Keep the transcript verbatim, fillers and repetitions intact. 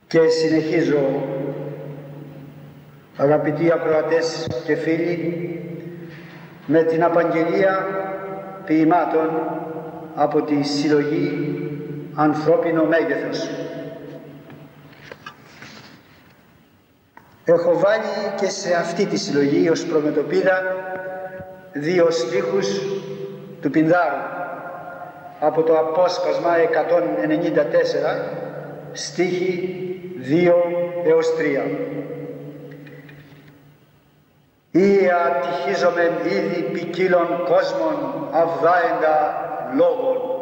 Και συνεχίζω, αγαπητοί ακροατές και φίλοι, με την απαγγελία ποιημάτων από τη συλλογή Ανθρώπινο Μέγεθος. Έχω βάλει και σε αυτή τη συλλογή ως προμετωπίδα δύο στίχους του Πινδάρου από το απόσπασμα εκατόν ενενήντα τέσσερα, στίχοι δύο έως τρία. «Ή ατυχίζομεν ήδη ποικίλων κόσμων αυδάεντα λόγων,